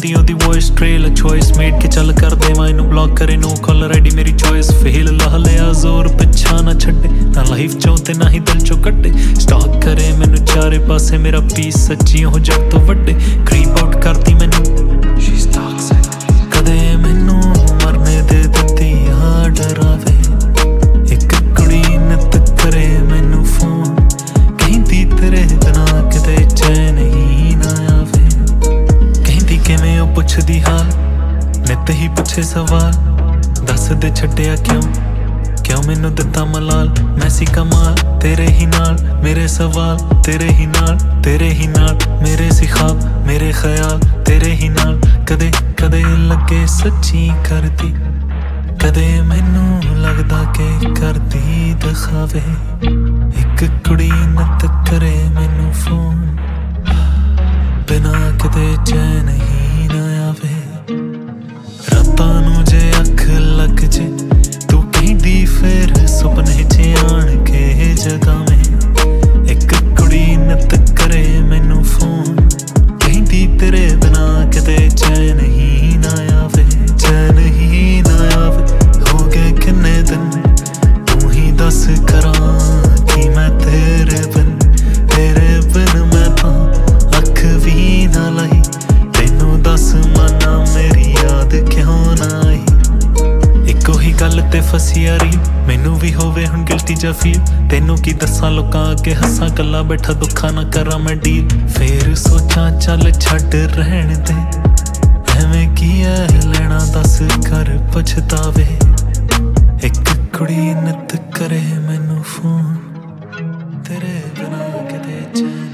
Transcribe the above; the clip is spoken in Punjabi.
ਆਉਂਦੀ ਉਹਦੀ ਵੌਇਸ ਟ੍ਰੇਲ ਚੋਇਸ ਮੇਡ ਕੇ ਚੱਲ ਕਰ ਦੇਵਾਂ ਇਹਨੂੰ ਬਲੌਕ ਕਰੇ ਨੋ ਕਾਲਰ ਆਈਡੀ ਮੇਰੀ ਚੋਇਸ ਫੇਲ ਲਾ ਲਿਆ ਜ਼ੋਰ ਪਿੱਛਾ ਨਾ ਛੱਡੇ ਨਾ ਲਾਈਫ ਚੋਂ ਤੇ ਨਾ ਹੀ ਦਿਲ ਚੋਂ ਕੱਢੇ ਸਟਾਕ ਕਰੇ ਮੈਨੂੰ ਚਾਰੇ ਪਾਸੇ ਮੇਰਾ ਪੀਸ ਸੱਚੀ ਉਹ ਜੱਗ ਤੋਂ ਵੱਡੇ ਕ੍ਰੀਪ ਆਊਟ ਕਰਦੀ ਮੈਨੂੰ ਸ਼ੀ ਇਜ਼ ਟੌਕਸਿਕ ਕਦੇ ਮੈਨੂੰ ਮਰਨੇ ਦੇ ਦਿੱਤੀ ਆ ਡਰਾਵੇ ਇੱਕ ਕੁੜੀ ਨਿੱਤ ਕਰੇ ਮੈਨੂੰ ਫੋਨ ਕਹਿੰਦੀ ਤੇਰੇ ਬਿਨਾ ਕਿਤੇ ਚੈਨ ਹੀ ਨਾ ਆਵੇ ਕਹਿੰਦੀ ਕਿਵੇਂ ਉਹ ਪੁੱਛਦੀ ਹਾਲ ਨਿੱਤ ਹੀ ਪੁੱਛੇ ਸਵਾਲ ਦੱਸ ਦੇ ਛੱਡਿਆ ਕਿਉਂ ਮੈਨੂੰ ਦਿੱਤਾ ਮਲਾਲ ਮੈਂ ਸੀ ਕਮਾਲ ਤੇਰੇ ਹੀ ਨਾਲ ਮੇਰੇ ਸਵਾਲ ਤੇਰੇ ਹੀ ਨਾਲ ਮੇਰੇ ਸੀ ਖਾਬ ਮੇਰੇ ਖਿਆਲ ਤੇਰੇ ਹੀ ਨਾਲ ਕਦੇ ਕਦੇ ਲੱਗੇ ਸੱਚੀ ਕਰਦੀ ਕਦੇ ਮੈਨੂੰ ਲੱਗਦਾ ਕਿ ਕਰਦੀ ਦਿਖਾਵੇ ਇੱਕ ਕੁੜੀ ਨਿੱਤ ਕਰੇ ਮੈਨੂੰ ਫੋਨ ਬਿਨਾ ਕਿਤੇ ਚੈਨ ਹੀ ਨਾ ਆਵੇ ਰਾਤਾਂ ਨੂੰ ਜੇ ਅੱਖ ਲੱਗ ਜੇ ਤੂੰ ਕਹਿੰਦੀ ਫਿਰ ਸੁਪਨੇ 'ਚ ਆਣ ਕੇ ਜਗਾਵੇਂ ਇੱਕ ਕੁੜੀ ਨਿੱਤ ਕਰੇ ਮੈਨੂੰ ਫੋਨ ਕਹਿੰਦੀ ਤੇਰੇ ਬਿਨਾ ਕਿਤੇ ਚੈਨ ਹੀ ਨਾ ਆਵੇ ਚੈਨ ਹੀ ਨਾ ਆਵੇ ਹੋ ਗਏ ਕਿੰਨੇ ਦਿਨ ਤੂੰ ਹੀ ਦੱਸ ਕਰਾਂ ਕਿ ਮੈਂ ਤੇਰੇ ਬਿਨ ਮੈਂ ਤਾਂ ਅੱਖ ਵੀ ਨਾ ਲਾਈ ਤੈਨੂੰ ਦੱਸ ਮਾਨਾ ਮੇਰੀ ਯਾਦ ਕਿਉਂ ਨਾ ਆਈ ਇੱਕੋ ਹੀ ਗੱਲ ਤੇ ਫਸੀ ਯਾਰੀ ਮੈਨੂੰ ਵੀ ਹੋਵੇ ਹੁਣ ਗਿਲਟੀ ਜਾਂ ਫੀਲ ਤੈਨੂੰ ਕੀ ਦੱਸਾਂ ਲੋਕਾਂ ਅੱਗੇ ਹੱਸਾਂ ਕੱਲਾ ਬੈਠਾ ਦੁੱਖਾਂ ਨਾ ਕਰਾਂ ਮੈਂ ਡੀਲ ਫੇਰ ਸੋਚਾਂ ਚੱਲ ਛੱਡ ਰਹਿਣ ਦੇ ਐਵੇਂ ਕੀ ਐ ਲੈਣਾ ਦੱਸ ਕਰ ਪਛਤਾਵੇ ਇੱਕ ਕੁੜੀ ਨਿੱਤ ਕਰੇ ਮੈਨੂੰ ਫੋਨ ਤੇਰੇ ਬਿਨਾ ਕਿਤੇ ਚੈਨ